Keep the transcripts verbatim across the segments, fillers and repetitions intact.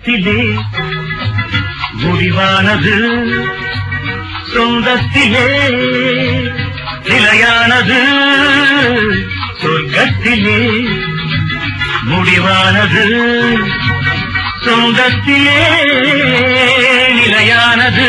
சொர்க்கத்திலே முடிவானது சொந்தத்திலே நிலையானது சொர்க்கத்திலே முடிவானது சொந்தத்திலே நிலையானது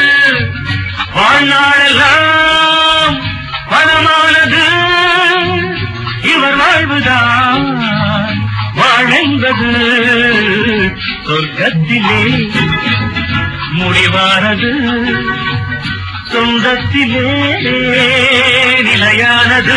வாழ்நாளெல்லாம் பணமானது இவர் வாழ்வுதான் வாழ்ந்தது சொர்க்கத்திலே முடிவானது சொந்தத்திலே நிலையானது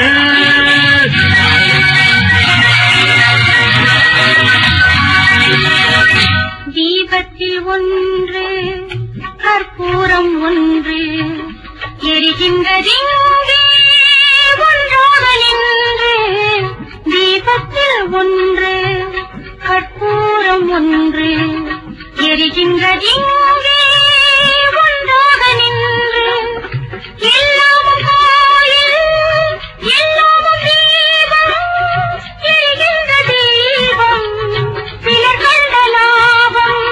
தீபத்தில் ஒன்று கற்பூரம் ஒன்று எரிகின்றதிங்கே ஒன்றாக நின்று தீபத்தில் ஒன்று கற்பூரம் ஒன்று எரிகின்றதிங்கே ஒன்றாக நின்று எல்லாமும் கோயில் எல்லாமும் தீபம் எரிகின்ற தீபம் சிலர் கண்ட லாபம்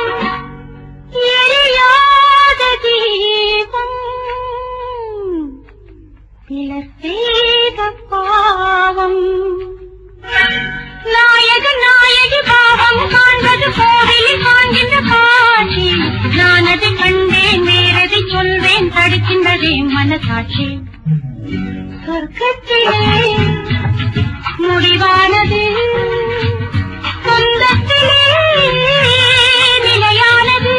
எரியாத தீபம் சிலர் செய்த பாவம் நாயக நாயகி பாவம் காண்பது கோவிலில் காண்கின்ற காட்சி நான் அதை கண்டேன் வேறதை சொல்வேன் தடுக்கின்றதே மனசாட்சி சொர்க்கத்திலே முடிவானது சொந்தத்திலே நிலையானது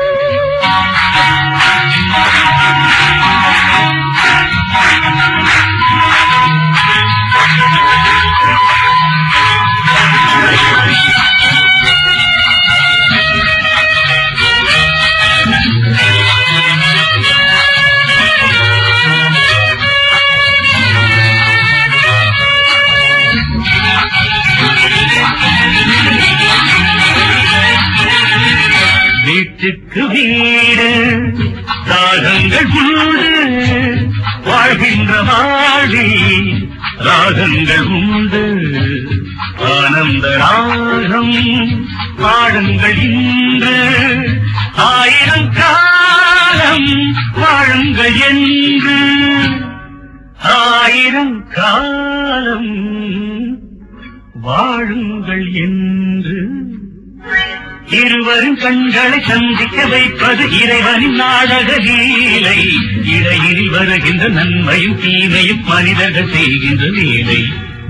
வீட்டுக்கு வீடு ராகங்கள் உண்டு வாழ்கின்ற வாழி ராகங்கள் உண்டு ஆனந்த ராகம் பாடுங்கள் இன்று ஆயிரம் காலம் வாழுங்கள் என்று ஆயிரம் காலம் வாழுங்கள் என்று இருவரும் கண்களை சந்திக்க வைப்பது இறைவனின் நாடக லீலை இடையில் வருகின்ற நன்மையும் தீமையும் மனிதர்கள் செய்கின்ற வேலை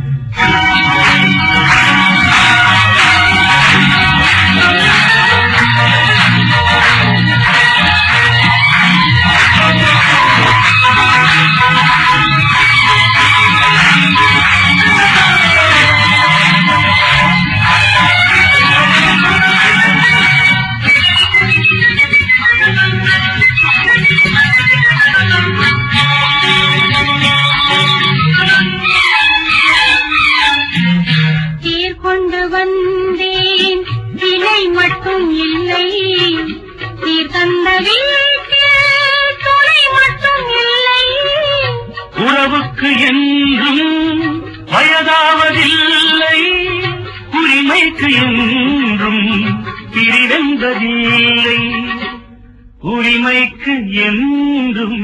உறவுக்கு என்றும் வயதாவதில்லை உரிமைக்கு என்றும் பிரிவென்பதில்லை உரிமைக்கு என்றும்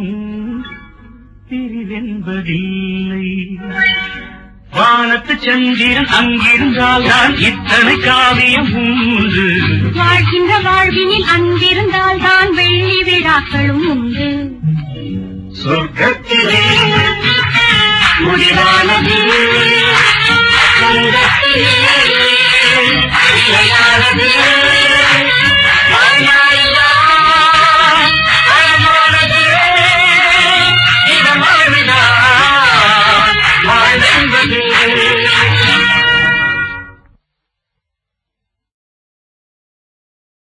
பிரிவென்பதில்லை வானத்து சந்திரன் அங்கிருந்தால் தான் இத்தனை காவியம் உண்டு வாழ்கின்ற வாழ்வினில் அங்கிருந்தால் தான் வெள்ளி விழாக்களும் உண்டு சொர்க்கத்திலே முடிவானது